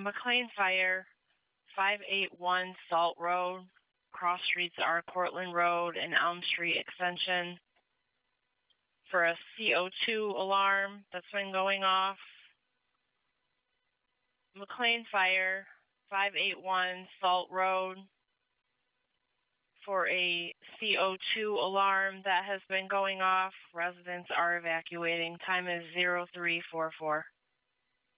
McLean Fire, 581 Salt Road. Cross streets are Cortland Road and Elm Street Extension. For a CO2 alarm that's been going off. McLean Fire, 581 Salt Road. For a CO2 alarm that has been going off. Residents are evacuating. Time is 0344.